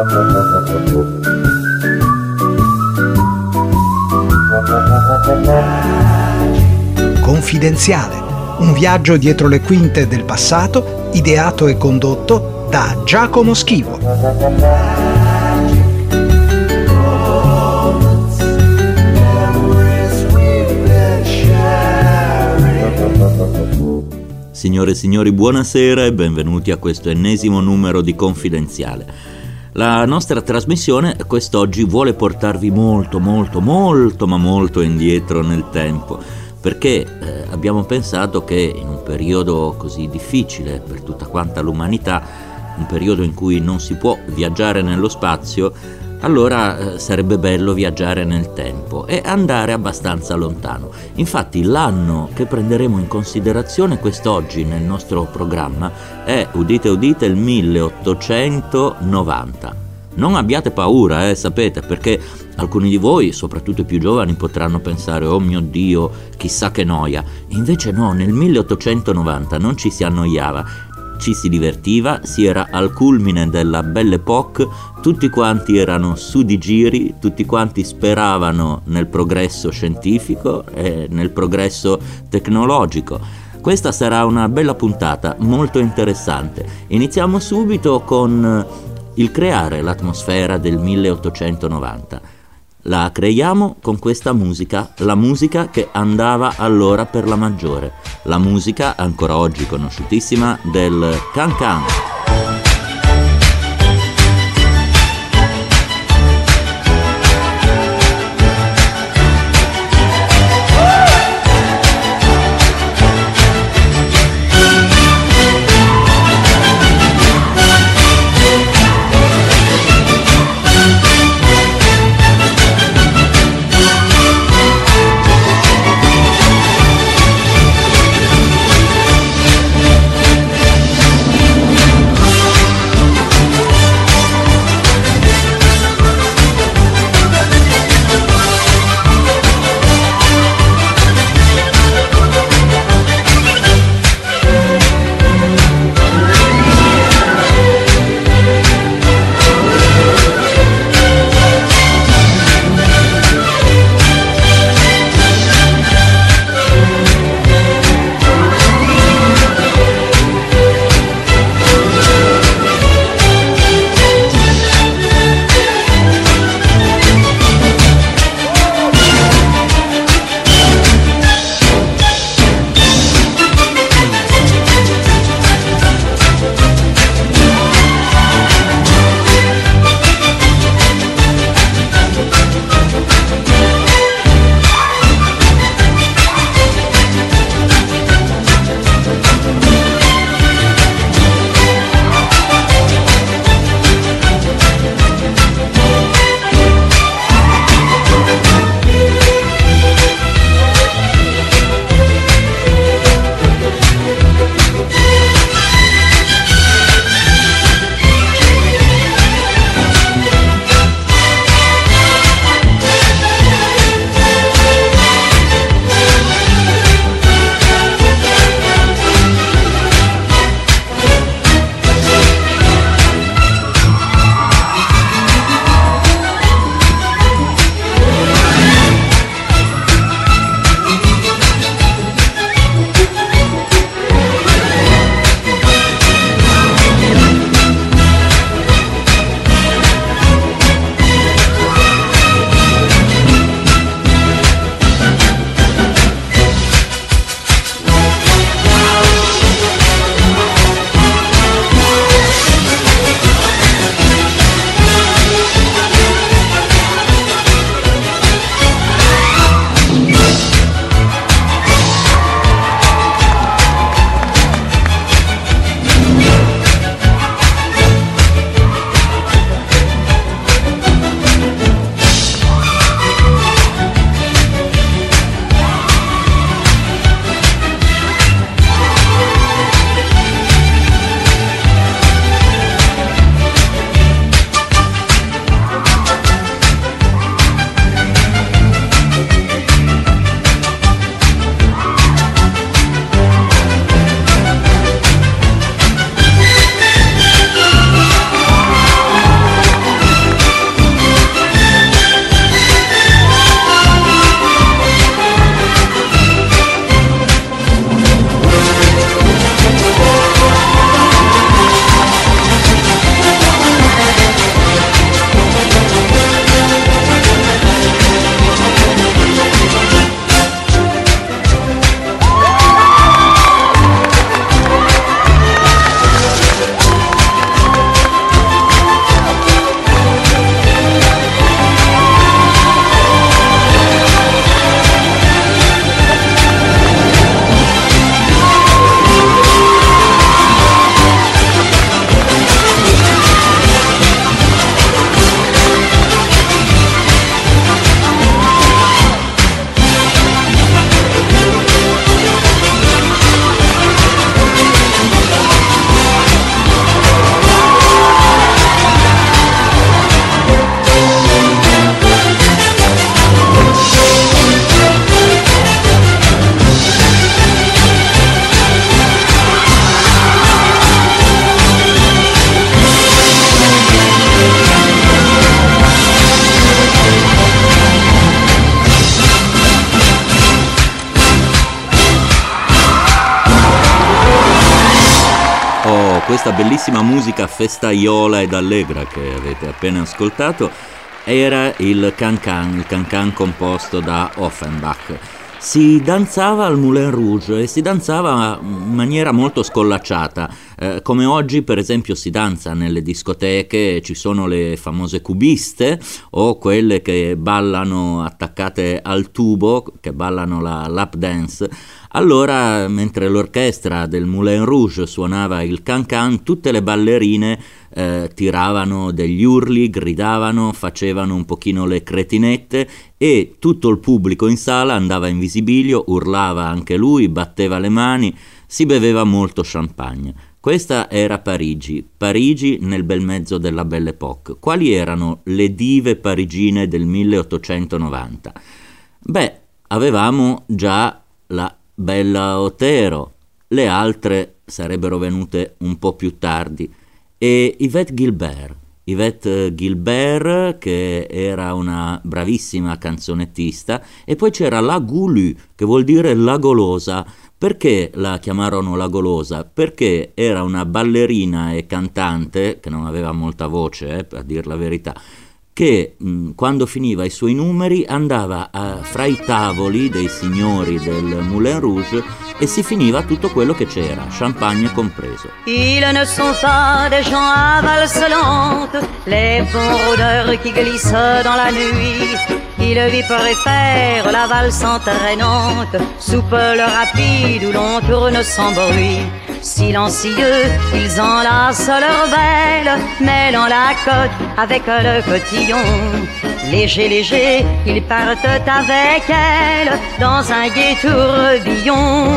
Confidenziale, un viaggio dietro le quinte del passato, ideato e condotto da Giacomo Schivo. Signore e signori, buonasera e benvenuti a questo ennesimo numero di Confidenziale. La nostra trasmissione quest'oggi vuole portarvi molto indietro nel tempo, perché abbiamo pensato che in un periodo così difficile per tutta quanta l'umanità, un periodo in cui non si può viaggiare nello spazio, allora sarebbe bello viaggiare nel tempo e andare abbastanza lontano. Infatti l'anno che prenderemo in considerazione quest'oggi nel nostro programma è, udite udite, il 1890. Non abbiate paura, sapete, perché alcuni di voi, soprattutto i più giovani, potranno pensare: oh mio Dio, chissà che noia. Invece no, nel 1890 non ci si annoiava, ci si divertiva, si era al culmine della Belle Époque, tutti quanti erano su di giri, tutti quanti speravano nel progresso scientifico e nel progresso tecnologico. Questa sarà una bella puntata, molto interessante. Iniziamo subito con il creare l'atmosfera del 1890. La creiamo con questa musica, la musica che andava allora per la maggiore, la musica ancora oggi conosciutissima del Can Can. Oh, questa bellissima musica festaiola ed allegra che avete appena ascoltato era il cancan composto da Offenbach. Si danzava al Moulin Rouge e si danzava in maniera molto scollacciata, come oggi per esempio si danza nelle discoteche, ci sono le famose cubiste o quelle che ballano attaccate al tubo, che ballano la lap dance. Allora, mentre l'orchestra del Moulin Rouge suonava il cancan, tutte le ballerine tiravano degli urli, gridavano, facevano un pochino le cretinette e tutto il pubblico in sala andava in visibilio, urlava anche lui, batteva le mani, si beveva molto champagne. Questa era Parigi nel bel mezzo della Belle Époque. Quali erano le dive parigine del 1890? Beh, avevamo già la Bella Otero, le altre sarebbero venute un po' più tardi, e Yvette Gilbert che era una bravissima canzonettista, e poi c'era la Goulue, che vuol dire la golosa. Perché la chiamarono la golosa? Perché era una ballerina e cantante che non aveva molta voce, a dir la verità, che quando finiva i suoi numeri andava fra i tavoli dei signori del Moulin Rouge e si finiva tutto quello che c'era, champagne compreso. Ils ne sont pas des gens à valse lente, les bons rôdeurs qui glissent dans la nuit. Ils lui préfèrent la valse entraînante, soupe le rapide où l'on tourne sans bruit. Silencieux, ils enlacent leur belle, mêlant la côte avec le cotillon. Léger, léger, ils partent avec elle dans un gai tourbillon.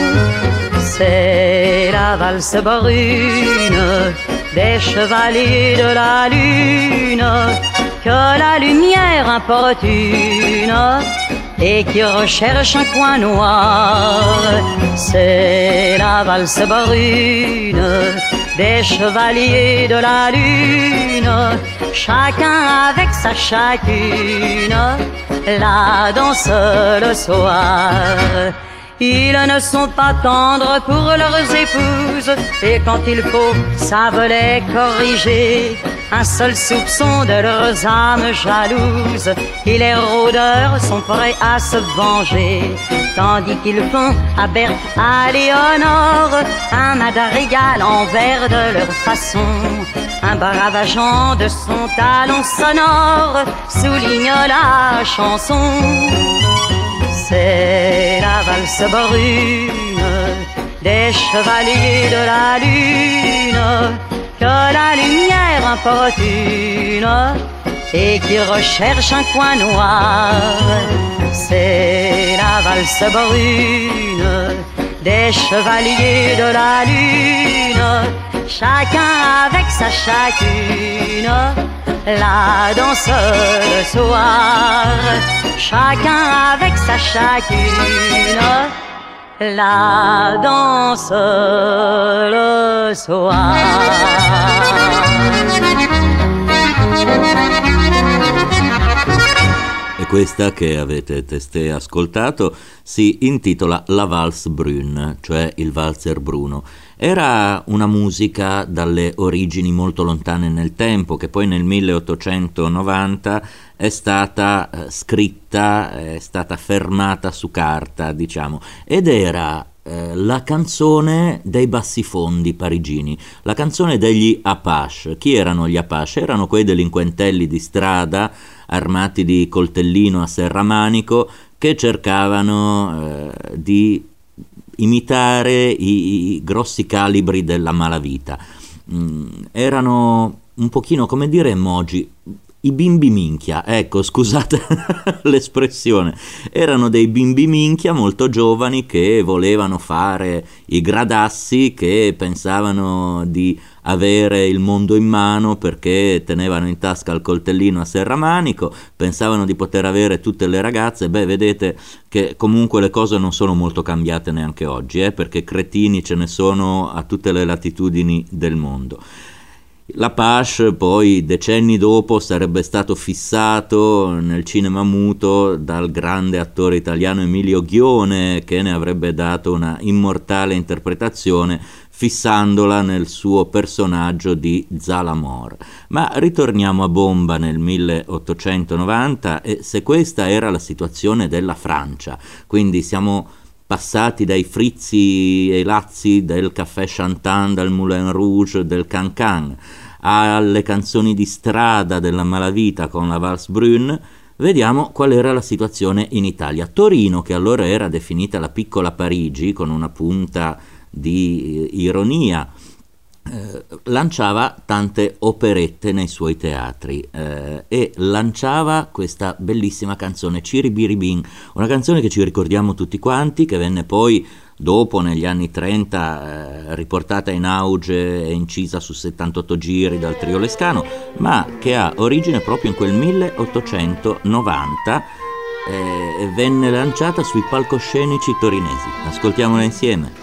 C'est la valse brune des chevaliers de la lune que la lumière importune et qui recherche un coin noir. C'est la valse brune des chevaliers de la lune, chacun avec sa chacune, la danse le soir. Ils ne sont pas tendres pour leurs épouses, et quand il faut, savent les corriger. Un seul soupçon de leurs âmes jalouses, et les rôdeurs sont prêts à se venger. Tandis qu'ils font à Berthe, à Léonore, un madrigal en vers de leur façon. Un brave agent de son talon sonore souligne la chanson. C'est la valse brune des chevaliers de la lune que la lumière importune et qui recherche un coin noir. C'est la valse brune des chevaliers de la lune, chacun avec sa chacune, la danse le soir. Chacun avec sa chacune, la danse le soir. E questa che avete testé ascoltato si intitola La Valse Brune, cioè il valzer bruno. Era una musica dalle origini molto lontane nel tempo, che poi nel 1890 è stata scritta, è stata fermata su carta, diciamo, ed era la canzone dei bassifondi parigini, la canzone degli Apache. Chi erano gli Apache? Erano quei delinquentelli di strada armati di coltellino a serramanico che cercavano di imitare i grossi calibri della malavita. Erano un pochino, come dire, emoji, i bimbi minchia, ecco, scusate l'espressione, erano dei bimbi minchia molto giovani che volevano fare i gradassi, che pensavano di avere il mondo in mano perché tenevano in tasca il coltellino a serramanico, pensavano di poter avere tutte le ragazze. Beh, vedete che comunque le cose non sono molto cambiate neanche oggi, perché cretini ce ne sono a tutte le latitudini del mondo. L'Apache poi decenni dopo sarebbe stato fissato nel cinema muto dal grande attore italiano Emilio Ghione, che ne avrebbe dato una immortale interpretazione fissandola nel suo personaggio di Zalamor. Ma ritorniamo a bomba nel 1890, e se questa era la situazione della Francia, quindi siamo passati dai frizzi e lazzi del caffè Chantant, del Moulin Rouge, del Cancan, alle canzoni di strada della malavita con la Valse Brune, vediamo qual era la situazione in Italia. Torino, che allora era definita la piccola Parigi, con una punta di ironia, lanciava tante operette nei suoi teatri, e lanciava questa bellissima canzone Ciribiribin, una canzone che ci ricordiamo tutti quanti, che venne poi dopo negli anni 30 riportata in auge e incisa su 78 giri dal trio Lescano, ma che ha origine proprio in quel 1890 e venne lanciata sui palcoscenici torinesi. Ascoltiamola insieme.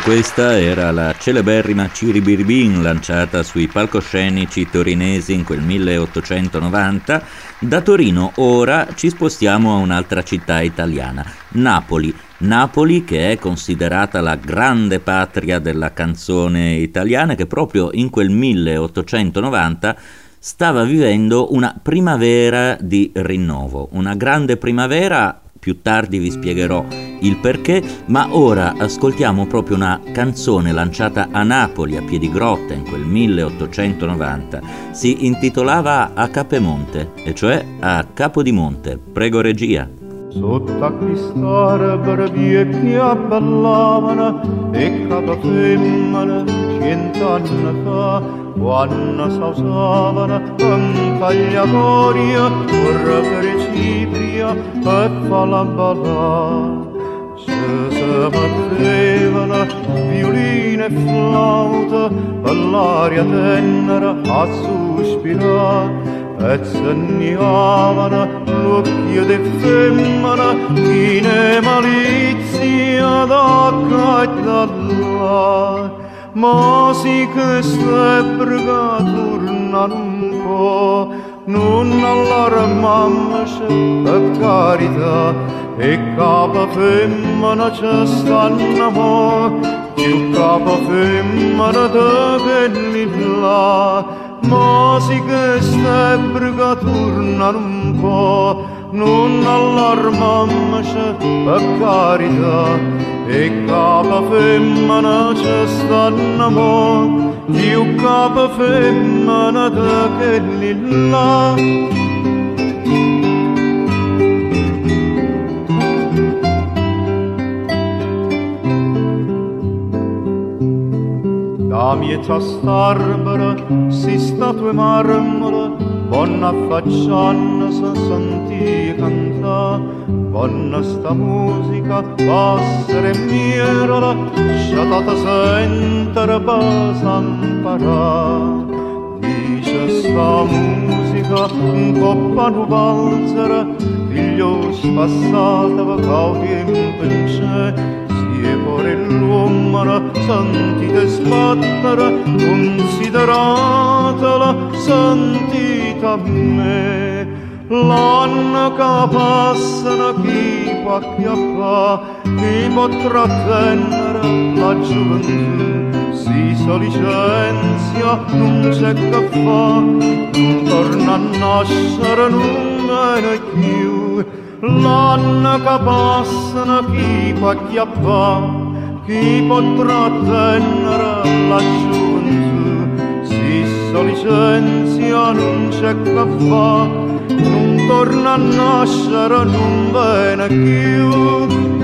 Questa era la celeberrima Ciribiribin lanciata sui palcoscenici torinesi in quel 1890. Da Torino ora ci spostiamo a un'altra città italiana, Napoli. Napoli, che è considerata la grande patria della canzone italiana, che proprio in quel 1890 stava vivendo una primavera di rinnovo, una grande primavera. Più tardi vi spiegherò il perché, ma ora ascoltiamo proprio una canzone lanciata a Napoli a Piedigrotta in quel 1890. Si intitolava A Capemonte, e cioè a Capodimonte. Prego regia. Sotto a quest'ora barbie che ballavano e capofemmine 100 anni fa, quando s'usavano un tagliatorio per cipria per farla ballare. Se mettevano violino e flauta per l'aria tenera a sospirare, e segnavano l'occhio di femmina in malizia da qua e da là. Ma sì che s'ebbrega tornano un po', non allarmammoci per carità, e capo femmina ci stanno mo', più capo femmina da quelli là. Ma sì che s'ebbrega tornano un po', non allarmammoci per carità, e capo femmina ci stanno mo', più capo femmina da quelli là. La mieta starbera si statue marmora, buona faccianna si sentì cantà, buona sta musica, passere mierola, sciatata sentere basa imparà. Dice sta musica un coppa nu valzera, figlio spassata va cau tempo in c'è, e pure l'uomo sentite sbattere, consideratela sentita a me. L'anno che passano chi può acchiappare, chi può trattenere la gioventù. Si licenzia, non c'è che fa, non torna a nascere, non viene più. L'anno che passano chi può acchiappare, chi può trattenere la gioventù. Si licenzia, non c'è che fa, non torna a nascere, non viene più.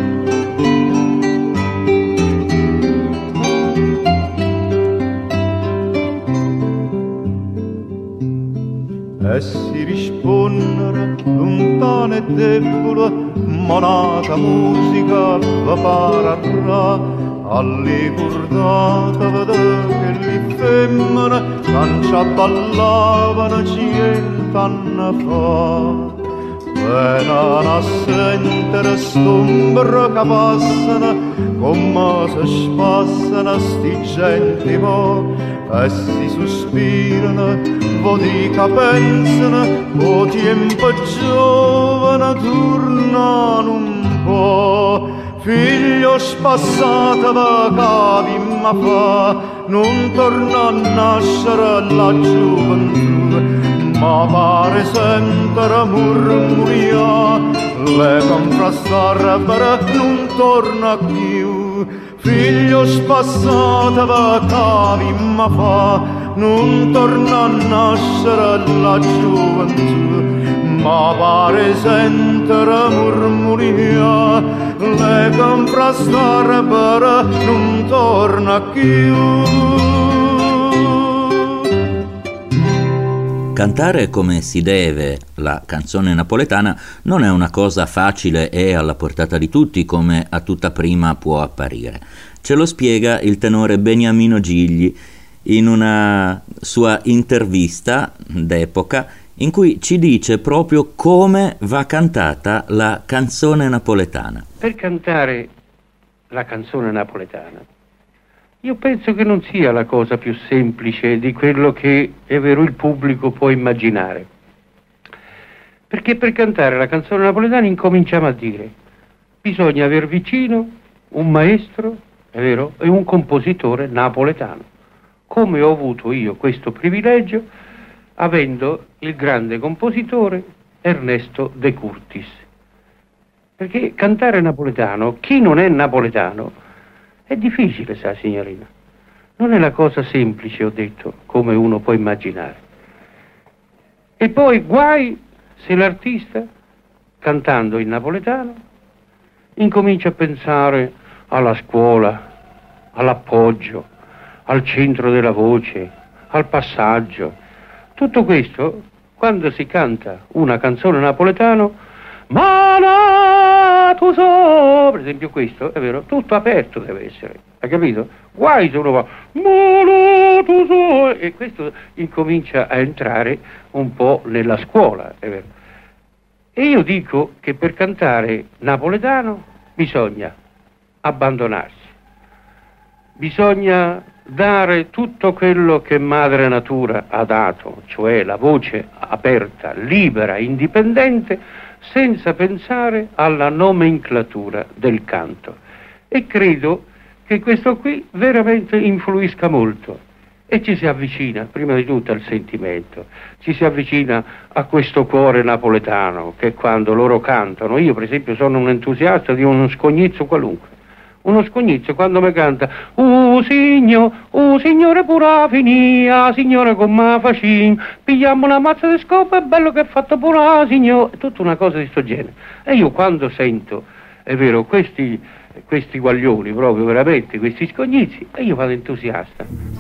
E si rispondere lontano e debole, monata musica va pararà, alle cordate vedere che le femmine cancia ballavano 100 anni fa. Venano a sentire st'ombra che passano, come si spassano sti genti mo', e si sospirano, vo dica pensano, o tempo giovane tornano un po'. Figlio spassato va cavi ma fa, non torna a nascere la gioventù, ma pare sentire murmuria, le contrastare per non torna più. Figlio spassato va cavi ma fa, non torna a nascere la gioventù, ma pare sentire murmuria, le contrastare per non torna più. Cantare come si deve la canzone napoletana non è una cosa facile e alla portata di tutti, come a tutta prima può apparire. Ce lo spiega il tenore Beniamino Gigli in una sua intervista d'epoca, in cui ci dice proprio come va cantata la canzone napoletana. Per cantare la canzone napoletana Io penso che non sia la cosa più semplice di quello che, è vero, il pubblico può immaginare. Perché per cantare la canzone napoletana incominciamo a dire: bisogna aver vicino un maestro, è vero, e un compositore napoletano, come ho avuto io questo privilegio avendo il grande compositore Ernesto De Curtis. Perché cantare napoletano, chi non è napoletano, è difficile, sa signorina. Non è la cosa semplice, ho detto, come uno può immaginare. E poi guai se l'artista, cantando in napoletano, incomincia a pensare alla scuola, all'appoggio, al centro della voce, al passaggio. Tutto questo, quando si canta una canzone napoletano, ma tu so, per esempio questo, è vero, tutto aperto deve essere, hai capito? Guai se uno va, ma tu so, e questo incomincia a entrare un po' nella scuola, è vero. E io dico che per cantare napoletano bisogna abbandonarsi, bisogna dare tutto quello che Madre Natura ha dato, cioè la voce aperta, libera, indipendente, senza pensare alla nomenclatura del canto. E credo che questo qui veramente influisca molto e ci si avvicina prima di tutto al sentimento, ci si avvicina a questo cuore napoletano che quando loro cantano, io per esempio sono un entusiasta di uno scognizzo qualunque, uno scognizzo quando mi canta signore pura finia, signore con ma facin, pigliamo una mazza di scopa, è bello che è fatto pura signore, tutta una cosa di sto genere. E io quando sento, è vero, questi guaglioni proprio veramente, questi scognizi, e io vado entusiasta.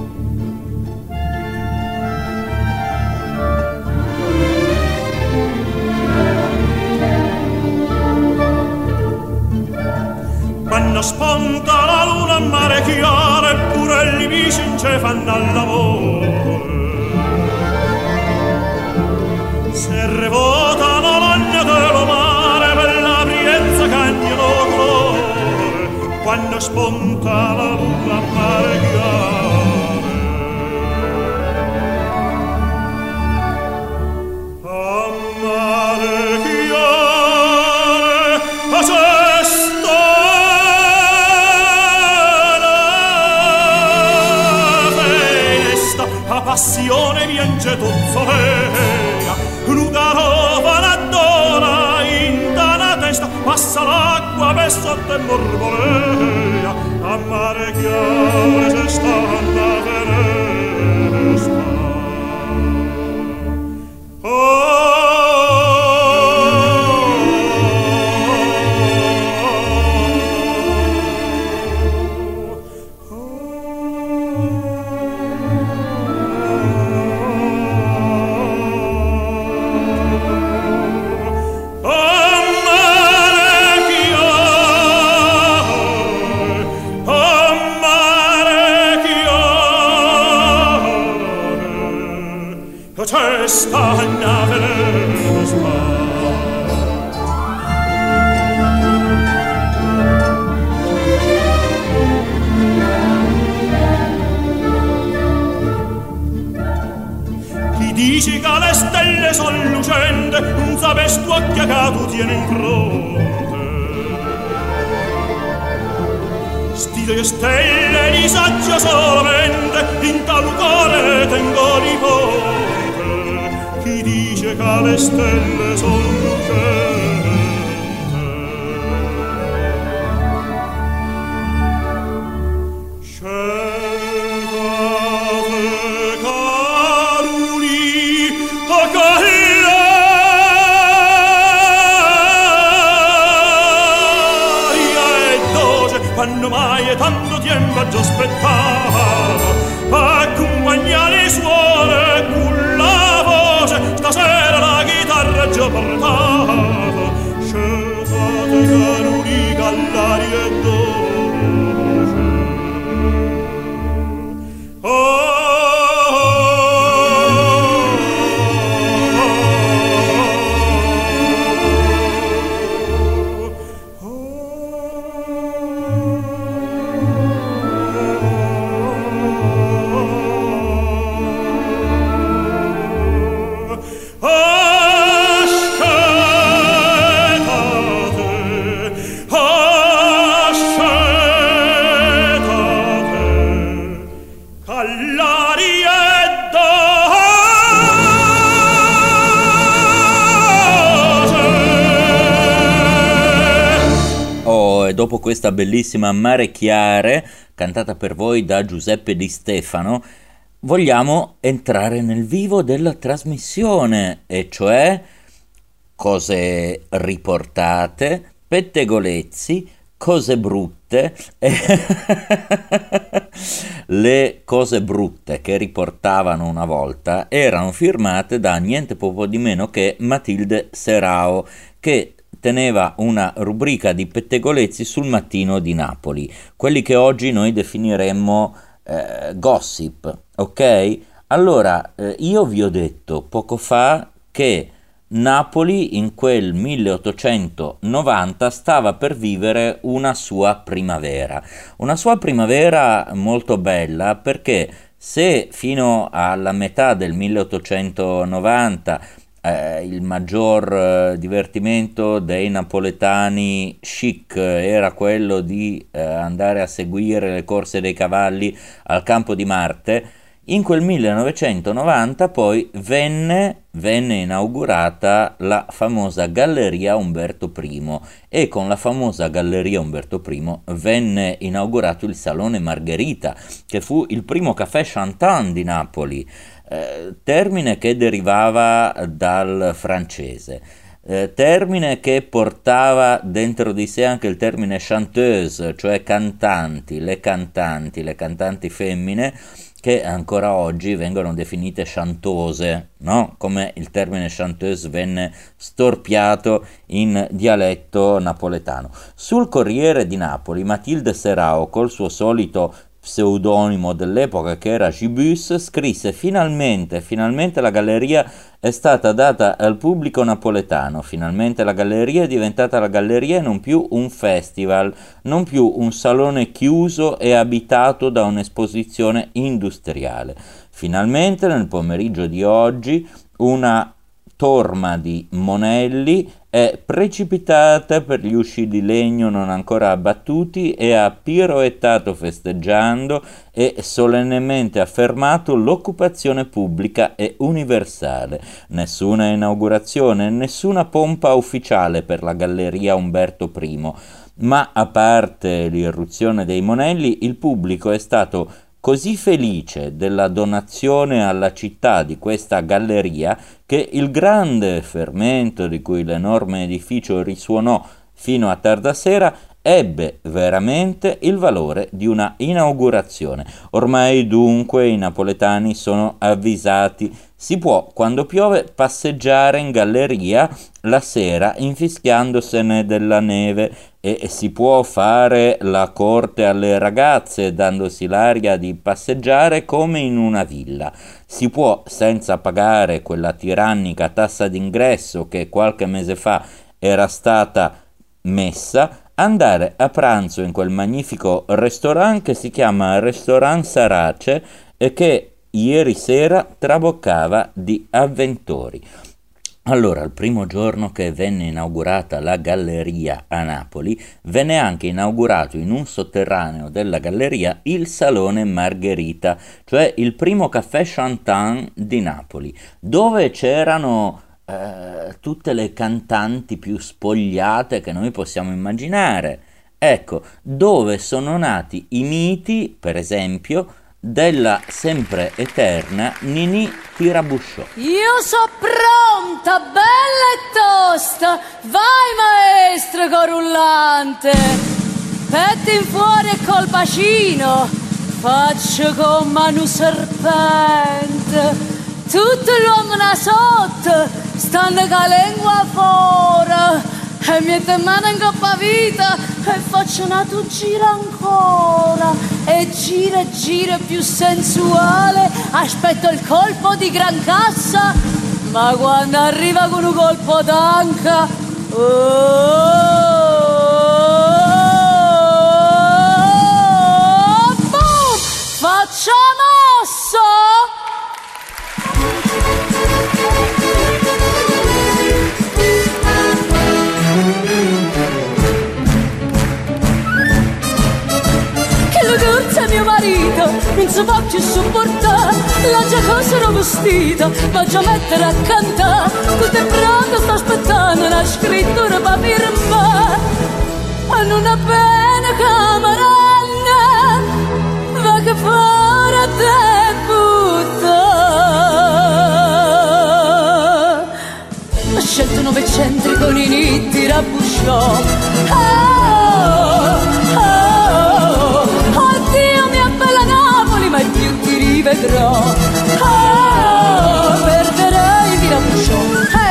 Quando spunta la luna a mare chiaro eppure gli vicini fanno al lavoro, se revotano l'ogno dello mare per la prienza cagnolo colore. Quando spunta la luna a mare chiaro, a mare chiaro, a sesto passione viene tozzorea, un garofana d'ora in tana testa, passa l'acqua per sotto e mormorea, a mare chiaro se sta una venesca. Dici che le stelle sono lucente, non sapessi tu che tu tieni in fronte. Stile stelle di saggio solamente, in tal cuore tengo nipote. Chi dice che le stelle sono lucente? Quando mai è tanto tempo già aspettato accompagnare le suore con la voce, stasera la chitarra già portato, scegliate caruri callari e dolce. dopo questa bellissima Mare Chiare, cantata per voi da Giuseppe Di Stefano, vogliamo entrare nel vivo della trasmissione, e cioè cose riportate, pettegolezzi, cose brutte. Le cose brutte che riportavano una volta erano firmate da niente poco di meno che Matilde Serao, che teneva una rubrica di pettegolezzi sul Mattino di Napoli, quelli che oggi noi definiremmo gossip, ok? Allora, io vi ho detto poco fa che Napoli in quel 1890 stava per vivere una sua primavera molto bella, perché se fino alla metà del 1890 il maggior divertimento dei napoletani chic era quello di andare a seguire le corse dei cavalli al Campo di Marte, in quel 1990 poi venne inaugurata la famosa Galleria Umberto I, e con la famosa Galleria Umberto I venne inaugurato il Salone Margherita, che fu il primo caffè chantant di Napoli, termine che derivava dal francese. Termine che portava dentro di sé anche il termine chanteuse, cioè cantanti, le cantanti femmine, che ancora oggi vengono definite chantose, no? Come il termine chanteuse venne storpiato in dialetto napoletano. Sul Corriere di Napoli, Matilde Serao, col suo solito pseudonimo dell'epoca che era Gibus, scrisse: finalmente la galleria è stata data al pubblico napoletano, finalmente la galleria è diventata la galleria e non più un festival, non più un salone chiuso e abitato da un'esposizione industriale. Finalmente nel pomeriggio di oggi una torma di monelli è precipitata per gli usci di legno non ancora abbattuti e ha piroettato festeggiando e solennemente affermato l'occupazione pubblica e universale. Nessuna inaugurazione, nessuna pompa ufficiale per la Galleria Umberto I, ma a parte l'irruzione dei monelli, il pubblico è stato così felice della donazione alla città di questa galleria che il grande fermento di cui l'enorme edificio risuonò fino a tarda sera ebbe veramente il valore di una inaugurazione. Ormai dunque i napoletani sono avvisati: si può, quando piove, passeggiare in galleria la sera infischiandosene della neve, e si può fare la corte alle ragazze dandosi l'aria di passeggiare come in una villa. Si può, senza pagare quella tirannica tassa d'ingresso che qualche mese fa era stata messa, andare a pranzo in quel magnifico ristorante che si chiama Ristorant Sarace e che ieri sera traboccava di avventori. Allora, il primo giorno che venne inaugurata la galleria a Napoli, venne anche inaugurato in un sotterraneo della galleria il Salone Margherita, cioè il primo caffè chantant di Napoli, dove c'erano tutte le cantanti più spogliate che noi possiamo immaginare. Ecco, dove sono nati i miti, per esempio, della sempre eterna Ninì Tirabusciò. Io so pronta, bella e tosta, vai maestra corullante, petti in fuori e col bacino, faccio come un serpente, tutto l'uomo là sotto, stanno con la lingua fuori, e mi mano in coppa vita e faccio una tu gira ancora e gira più sensuale, aspetto il colpo di gran cassa, ma quando arriva con un colpo d'anca boom, faccia mosso. Mio marito non si può più sopportare, la già cosa ero vestita, ma già mettere a cantare, tutto è pronto, sto aspettando una scrittura per firmare. non appena camarana va che fuori a debutta. Ho scelto 900 con i nitti rabusciò. Oddio mia bella Napoli, mai più ti rivedrò. Perderai di rabusciò.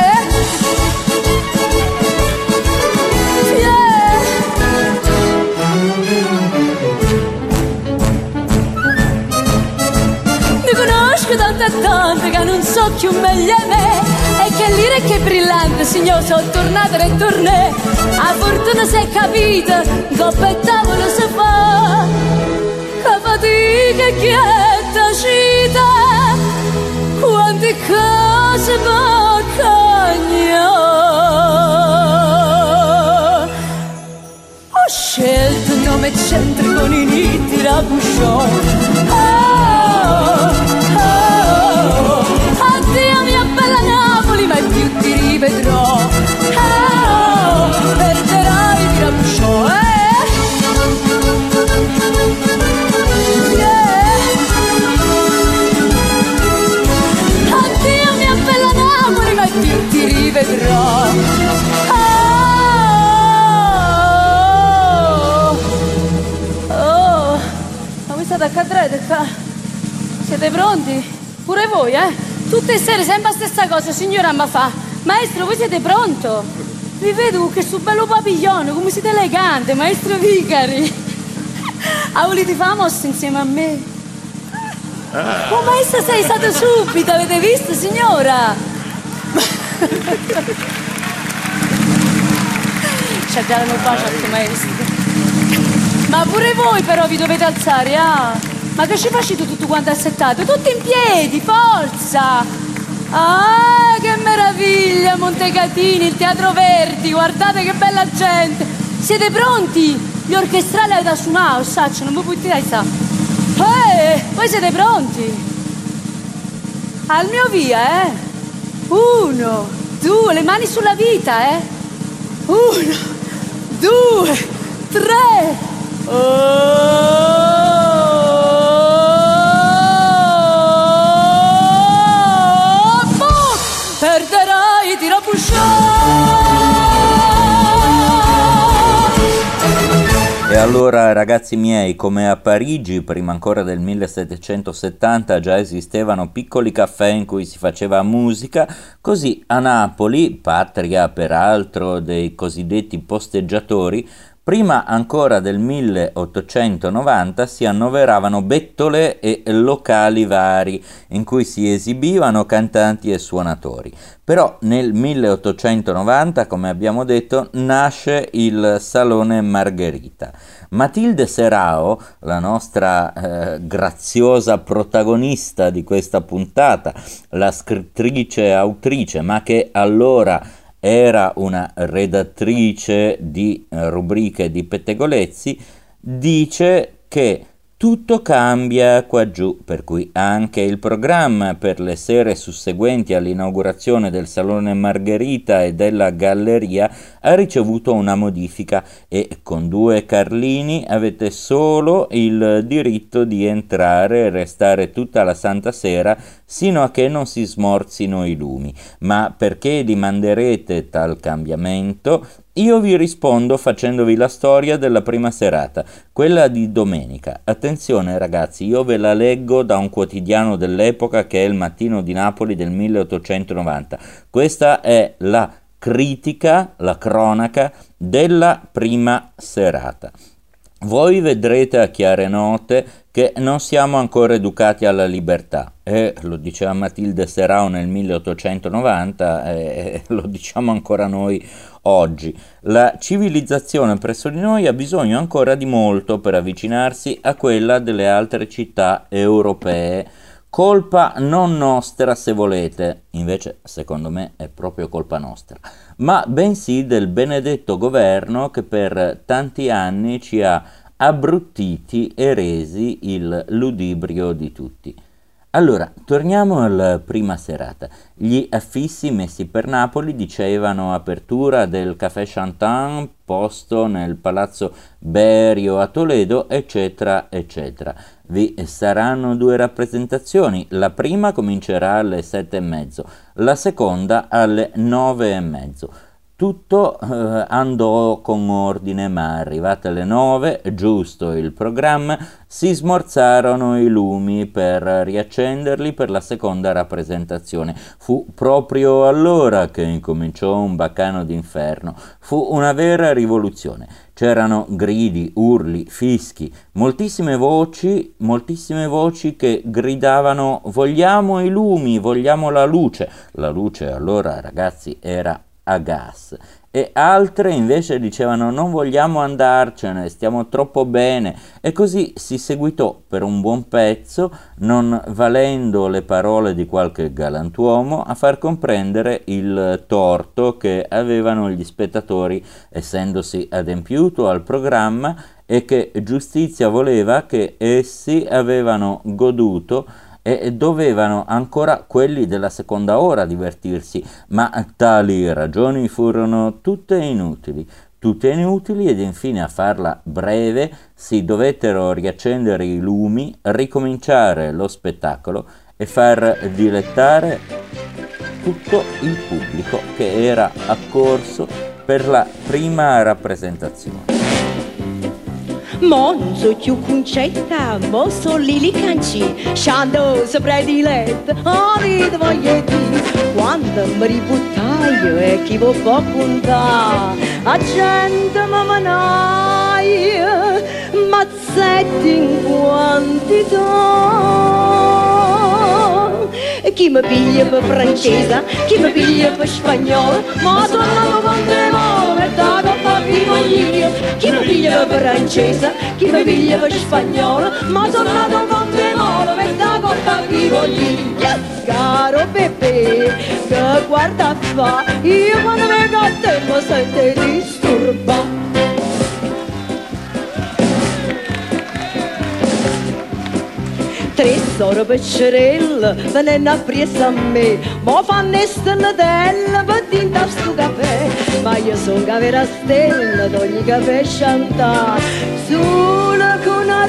Tante e tante che non so più meglio a me, e che l'ira e che brillante signor sono tornata e tornè. A fortuna si è capita, coppa e tavolo si fa, che fatica e chietta cita, quante cose baccagna. Ho scelto 900 con i nitti rabusciò. Addio mia bella Napoli, mai più ti rivedrò. Perderai di rabusciò, Addio mia bella Napoli, mai più ti rivedrò. Ma voi state accadrete qua? Siete pronti? Pure voi, Tutte le sere sempre la stessa cosa, signora ma fa. Maestro, voi siete pronto? Vi vedo con questo bello papiglione, come siete elegante, maestro Vicari. Volete fare la mossa insieme a me? Oh, maestra, sei stata subito, avete visto, signora? Ci abbiamo baciato, maestro. Ma pure voi però vi dovete alzare, Ma che ci facete tutto quanto assettato? Tutti in piedi, forza! Ah, che meraviglia, Montecatini, il Teatro Verdi, guardate che bella gente! Siete pronti? Gli orchestrali avete suonato, saccio, non vi potete sa. Voi siete pronti? Al mio via, 1, 2, le mani sulla vita, 1, 2, 3. Perderai di E allora, ragazzi miei, come a Parigi, prima ancora del 1770, già esistevano piccoli caffè in cui si faceva musica, così a Napoli, patria peraltro dei cosiddetti posteggiatori, prima ancora del 1890 si annoveravano bettole e locali vari in cui si esibivano cantanti e suonatori. Però nel 1890, come abbiamo detto, nasce il Salone Margherita. Matilde Serao, la nostra graziosa protagonista di questa puntata, la scrittrice e autrice, ma che allora era una redattrice di rubriche di pettegolezzi, dice che tutto cambia qua giù, per cui anche il programma per le sere susseguenti all'inaugurazione del Salone Margherita e della Galleria ha ricevuto una modifica e con 2 Carlini avete solo il diritto di entrare e restare tutta la santa sera sino a che non si smorzino i lumi. Ma perché dimanderete tal cambiamento? Io vi rispondo facendovi la storia della prima serata, quella di domenica. Attenzione ragazzi, io ve la leggo da un quotidiano dell'epoca che è il Mattino di Napoli del 1890. Questa è la critica, la cronaca della prima serata. Voi vedrete a chiare note che non siamo ancora educati alla libertà, lo diceva Matilde Serao nel 1890 e lo diciamo ancora noi oggi. La civilizzazione presso di noi ha bisogno ancora di molto per avvicinarsi a quella delle altre città europee. Colpa non nostra se volete, invece secondo me è proprio colpa nostra, ma bensì del benedetto governo che per tanti anni ci ha abbruttiti e resi il ludibrio di tutti. Allora, torniamo alla prima serata. Gli affissi messi per Napoli dicevano apertura del Café Chantin posto nel Palazzo Berio a Toledo, eccetera, eccetera. Vi saranno 2 rappresentazioni, la prima comincerà alle 7:30, la seconda alle 9:30. Tutto andò con ordine, ma arrivate alle 9, giusto il programma, si smorzarono i lumi per riaccenderli per la seconda rappresentazione. Fu proprio allora che incominciò un baccano d'inferno. Fu una vera rivoluzione. C'erano gridi, urli, fischi, moltissime voci che gridavano vogliamo i lumi, vogliamo la luce. La luce allora, ragazzi, era a gas, e altre invece dicevano non vogliamo andarcene, stiamo troppo bene, e così si seguitò per un buon pezzo, non valendo le parole di qualche galantuomo, a far comprendere il torto che avevano gli spettatori essendosi adempiuto al programma e che giustizia voleva che essi avevano goduto e dovevano ancora quelli della seconda ora divertirsi, ma tali ragioni furono tutte inutili ed infine, a farla breve, si dovettero riaccendere i lumi, ricominciare lo spettacolo e far dilettare tutto il pubblico che era accorso per la prima rappresentazione. Mo non so più concetta, mo so Lili Canci, sciandosa prediletta, vita voglio dire, quando mi ributtai e chi può contare, a gente mi manai, mazzetti in quantità. Chi mi piglia per francese, chi mi piglia per spagnolo, ma tornavo con tremolo, metà coppa vivo io. Chi mi piglia per francese, chi mi piglia per spagnolo, ma tornato con tremolo, metà coppa vivo io. Caro Pepe, che guarda fa, io quando vengo a te mi sento disturbato. Tre sore peccerelle venendo a presa a me, mo fanno stelle per tinta sto caffè, ma io sono vera stella d'ogni caffè Chantin, solo con una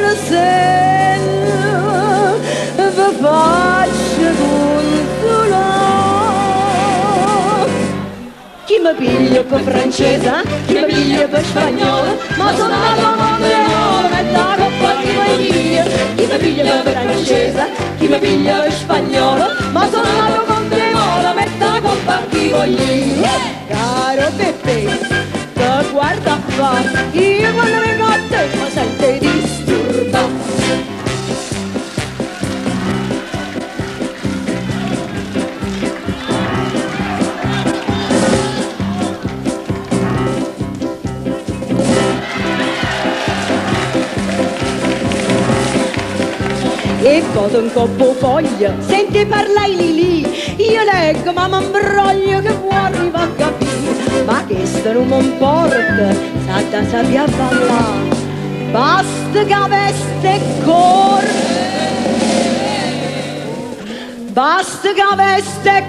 rosella vi faccio consolare. Chi mi piglia per francese, chi mi piglia per spagnolo, ma sono nato con tremolo, metà coppa chi voglio. Chi mi piglia per francese, chi mi piglia per spagnolo, ma sono nato con tremolo, metà coppa chi voglio. Caro Pepe, che guarda fa, io quando vengo a te mi sento disturbato. E vado un coppo foglia, senti parlare Lili, io leggo ma mi imbroglio che può arrivare a capire, ma che sto non mi importa, salta sappia ballare, basta che veste corte, basta che veste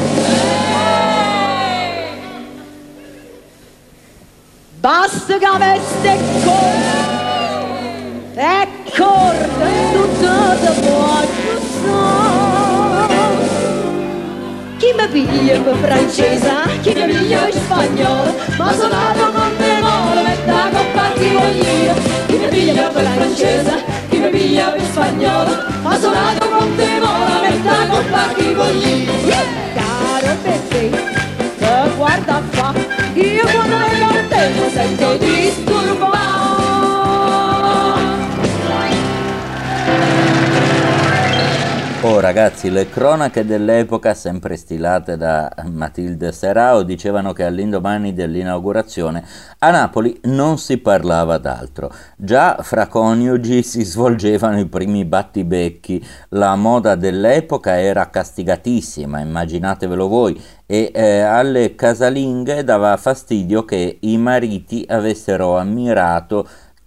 basta che veste corte, e corte tutto da voglio so. Chi mi piglia per francese, chi mi piglia per spagnolo, ma sono nato con tremolo, metà coppa chi voglio. Chi mi piglia per francese, chi mi piglia per spagnolo, ma sono nato con tremolo, metà coppa chi voglio. Caro Pepe, che guarda fa, io quando vengo a te mi sento disturbato. Oh ragazzi, le cronache dell'epoca, sempre stilate da Matilde Serao, dicevano che all'indomani dell'inaugurazione a Napoli non si parlava d'altro. Già fra coniugi si svolgevano i primi battibecchi, la moda dell'epoca era castigatissima, immaginatevelo voi, e alle casalinghe dava fastidio che i mariti avessero ammirato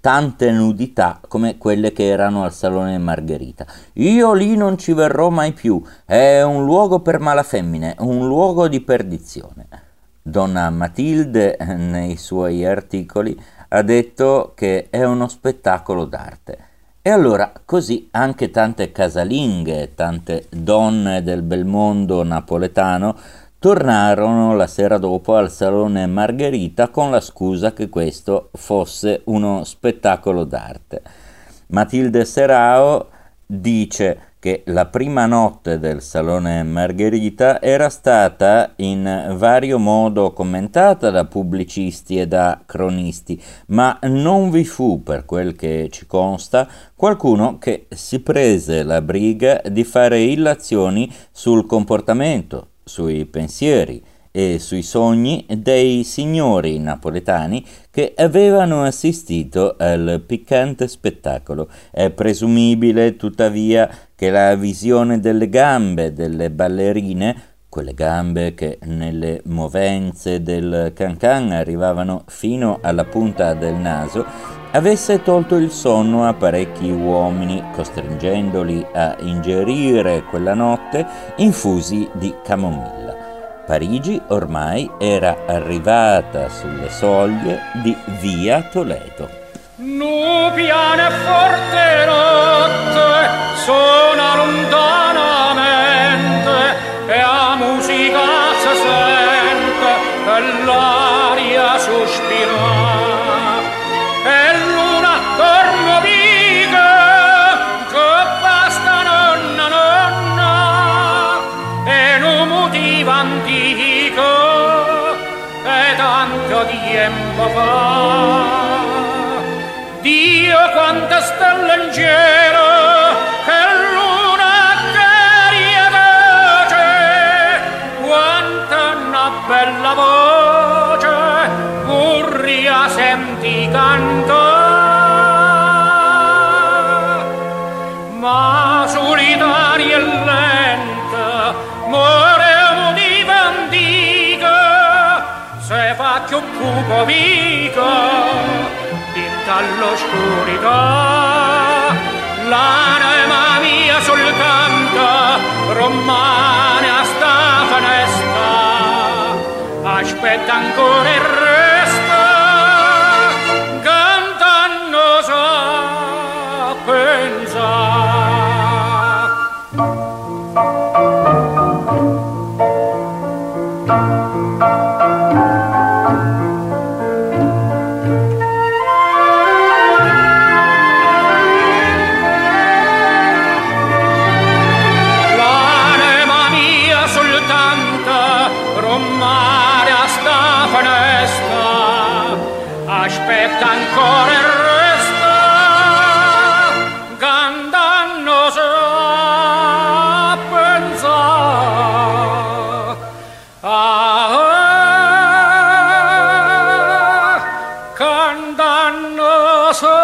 tante nudità come quelle che erano al Salone Margherita. Io lì non ci verrò mai più, è un luogo per malafemmine, un luogo di perdizione. Donna Matilde nei suoi articoli ha detto che è uno spettacolo d'arte. E allora così anche tante casalinghe, tante donne del bel mondo napoletano tornarono la sera dopo al Salone Margherita con la scusa che questo fosse uno spettacolo d'arte. Matilde Serao dice che la prima notte del Salone Margherita era stata in vario modo commentata da pubblicisti e da cronisti, ma non vi fu, per quel che ci consta, qualcuno che si prese la briga di fare illazioni sul comportamento, sui pensieri e sui sogni dei signori napoletani che avevano assistito al piccante spettacolo. È presumibile, tuttavia, che la visione delle gambe delle ballerine, quelle gambe che nelle movenze del cancan arrivavano fino alla punta del naso, avesse tolto il sonno a parecchi uomini, costringendoli a ingerire quella notte infusi di camomilla. Parigi ormai era arrivata sulle soglie di via Toledo. Nu piane forte notte suona lontanamente e a musica si sente e l'aria sospira e luna dormo viga che basta nonna e non motivo antico e tanto tempo fa. Dio quante stelle in cielo che luna che quanta una bella voce vorria senti cantare, ma solitaria e lenta muore motiva antica se fa più cupo vica dall'oscurità. L'anima mia soltanto rimane a sta finestra, aspetta ancora il resto, cantando sa pensare. Aspetta ancora il resto, cantando sa pensare. Cantando sa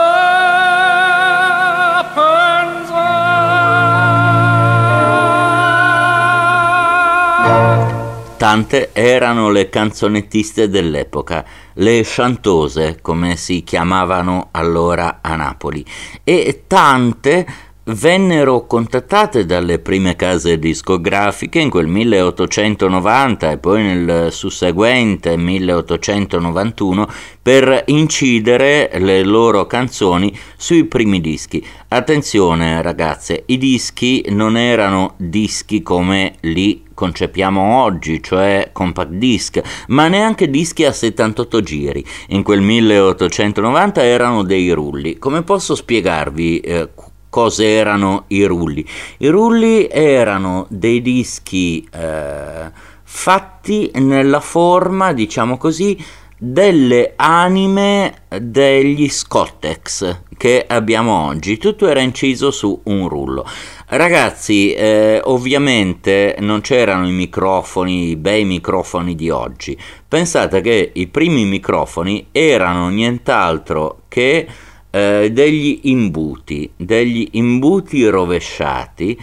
pensare. Tante erano le canzonettiste dell'epoca, le chantose, come si chiamavano allora a Napoli, e tante vennero contattate dalle prime case discografiche in quel 1890 e poi nel susseguente 1891 per incidere le loro canzoni sui primi dischi. Attenzione ragazze, i dischi non erano dischi come li concepiamo oggi, cioè compact disc, ma neanche dischi a 78 giri. In quel 1890 erano dei rulli. Come posso spiegarvi cosa erano i rulli? I rulli erano dei dischi fatti nella forma, diciamo così, delle anime degli Scottex che abbiamo oggi. Tutto era inciso su un rullo. Ragazzi, ovviamente non c'erano i microfoni, i bei microfoni di oggi. Pensate che i primi microfoni erano nient'altro che degli imbuti rovesciati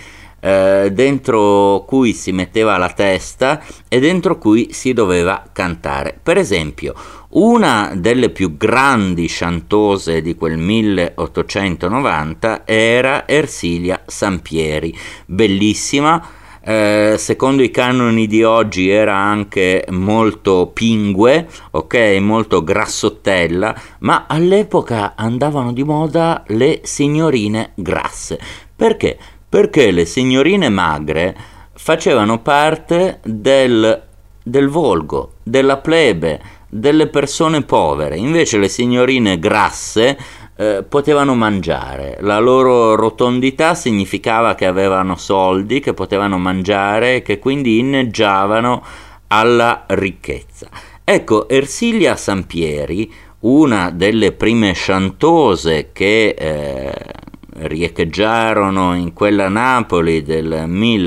dentro cui si metteva la testa e dentro cui si doveva cantare. Per esempio, una delle più grandi chantose di quel 1890 era Ersilia Sampieri, bellissima. Secondo i canoni di oggi era anche molto pingue, ok, molto grassottella, ma all'epoca andavano di moda le signorine grasse. Perché? Perché le signorine magre facevano parte del volgo, della plebe, delle persone povere. Invece le signorine grasse potevano mangiare, la loro rotondità significava che avevano soldi, che potevano mangiare e che quindi inneggiavano alla ricchezza. Ecco, Ersilia Sampieri, una delle prime chantose che riecheggiarono in quella Napoli del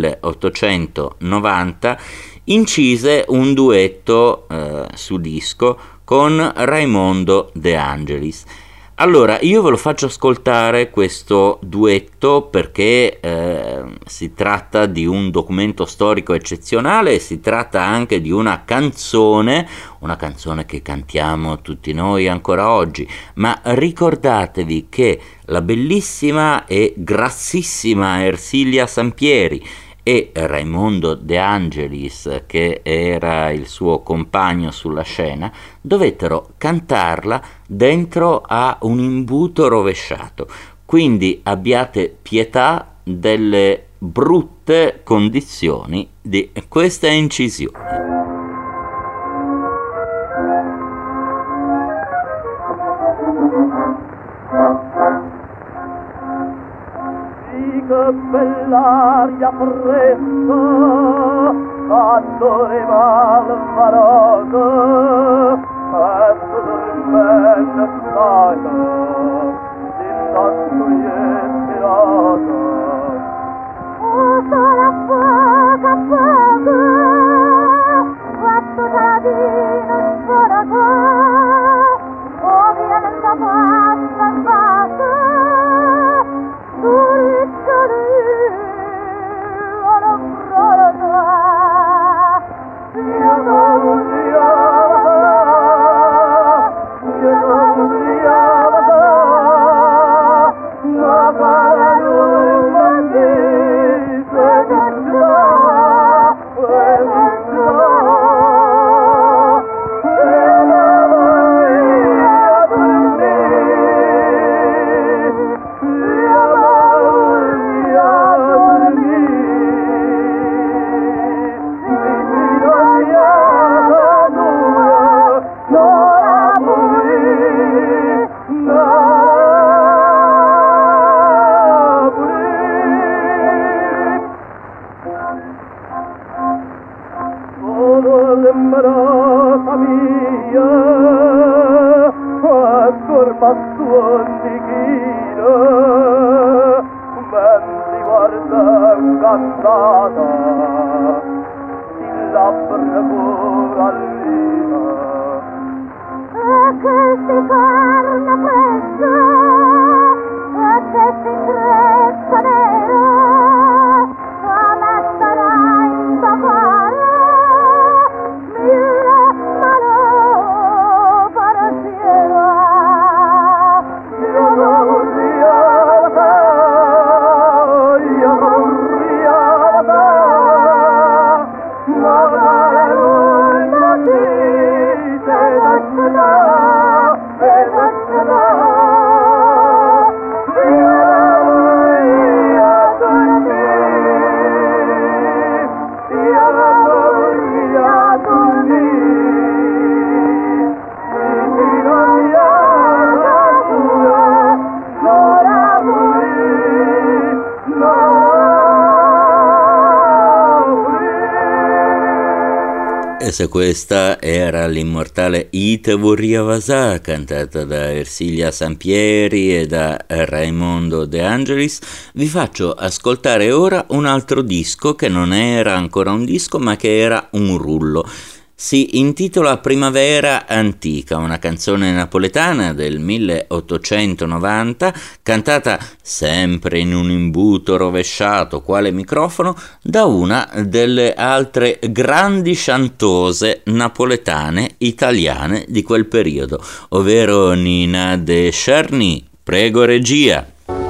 1890, incise un duetto su disco con Raimondo De Angelis. Allora, io ve lo faccio ascoltare questo duetto perché si tratta di un documento storico eccezionale e si tratta anche di una canzone che cantiamo tutti noi ancora oggi, ma ricordatevi che la bellissima e grassissima Ersilia Sampieri e Raimondo De Angelis, che era il suo compagno sulla scena, dovettero cantarla dentro a un imbuto rovesciato. Quindi abbiate pietà delle brutte condizioni di questa incisione. Che bell'aria fresca quando arriva il barocco e tu dormendo stato in tanto ispirato solo a poco quanto giardino sforato ovviamente a pasta e pasta Se questa era l'immortale Ite vorria vasà, cantata da Ersilia Sampieri e da Raimondo De Angelis, vi faccio ascoltare ora un altro disco che non era ancora un disco ma che era un rullo. Si intitola Primavera Antica, una canzone napoletana del 1890, cantata sempre in un imbuto rovesciato quale microfono da una delle altre grandi chantose napoletane italiane di quel periodo, ovvero Nina de Charny. Prego regia.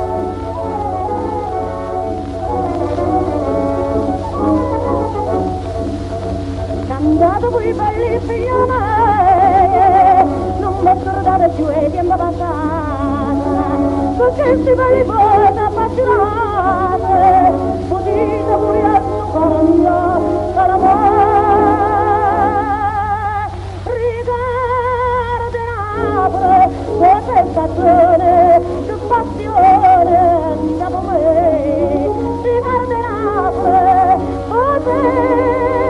Quei belli figlione, non mi scordate più e tempo passato, perché sti belli buoni appassionati, potete pure a suo fondo, per amore, ricordo Napoli, questa stagione di passione, dopo me, ricordo Napoli, potete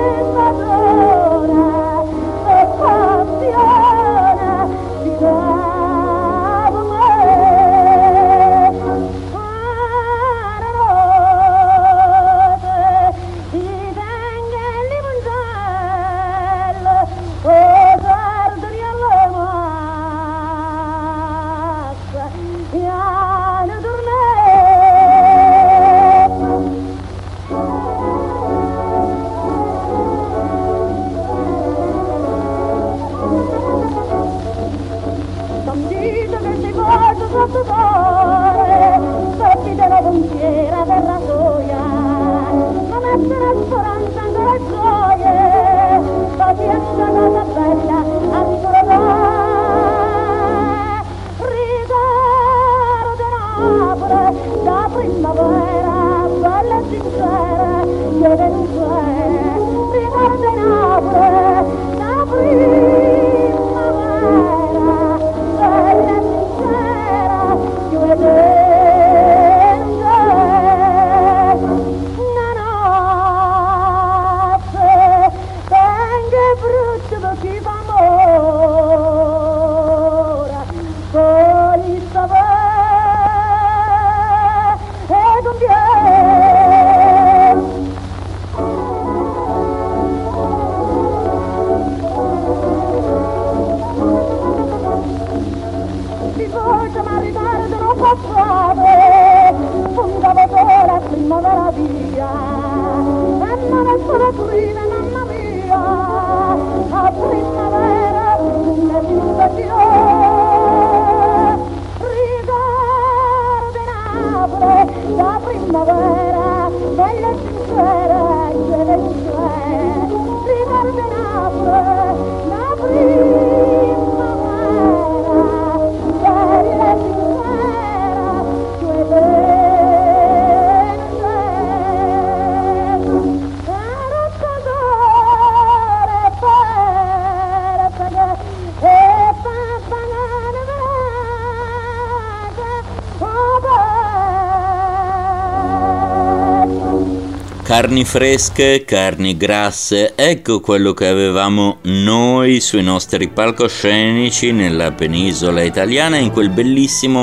Carni fresche, carni grasse, ecco quello che avevamo noi sui nostri palcoscenici nella penisola italiana in quel bellissimo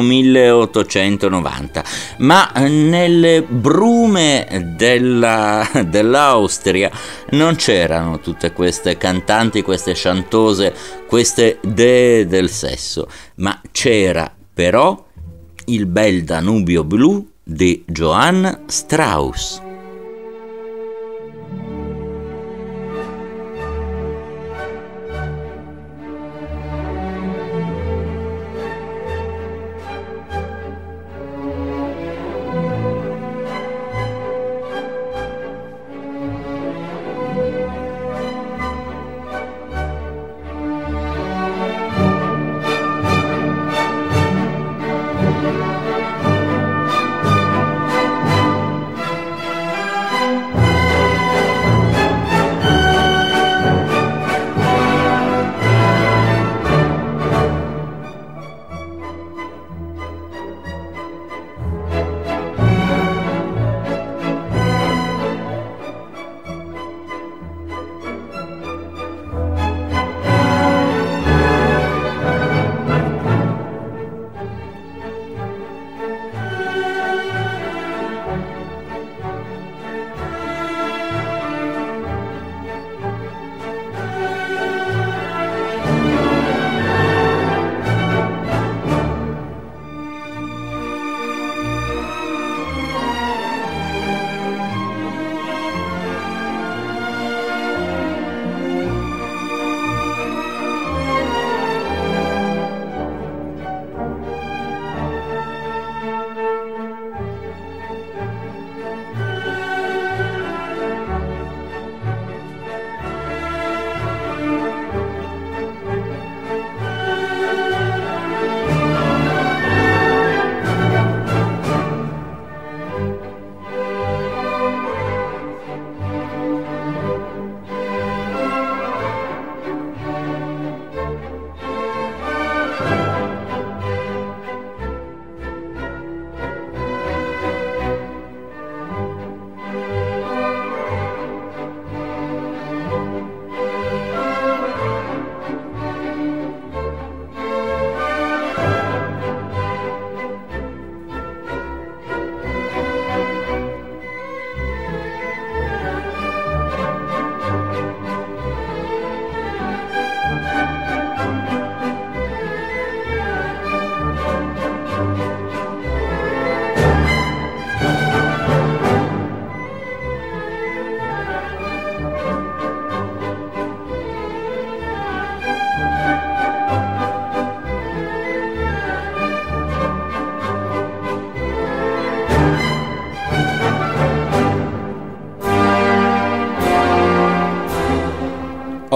1890. Ma nelle brume dell'Austria non c'erano tutte queste cantanti, queste chantose, queste dee del sesso, ma c'era però il bel Danubio blu di Johann Strauss.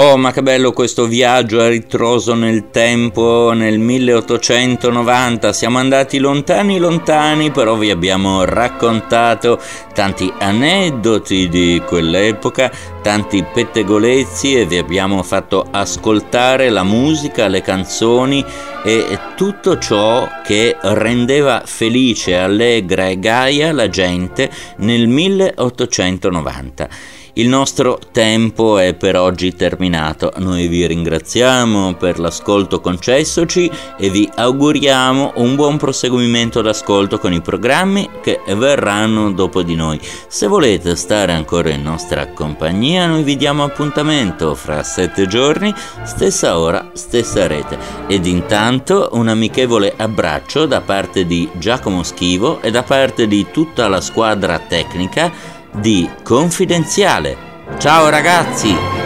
Oh, ma che bello questo viaggio a ritroso nel tempo, nel 1890. Siamo andati lontani lontani, però vi abbiamo raccontato tanti aneddoti di quell'epoca, tanti pettegolezzi, e vi abbiamo fatto ascoltare la musica, le canzoni e tutto ciò che rendeva felice, allegra e gaia la gente nel 1890. Il nostro tempo è per oggi terminato. Noi vi ringraziamo per l'ascolto concessoci e vi auguriamo un buon proseguimento d'ascolto con i programmi che verranno dopo di noi. Se volete stare ancora in nostra compagnia, noi vi diamo appuntamento fra 7 giorni, stessa ora, stessa rete. Ed intanto un amichevole abbraccio da parte di Giacomo Schivo e da parte di tutta la squadra tecnica di Confidenziale. Ciao ragazzi!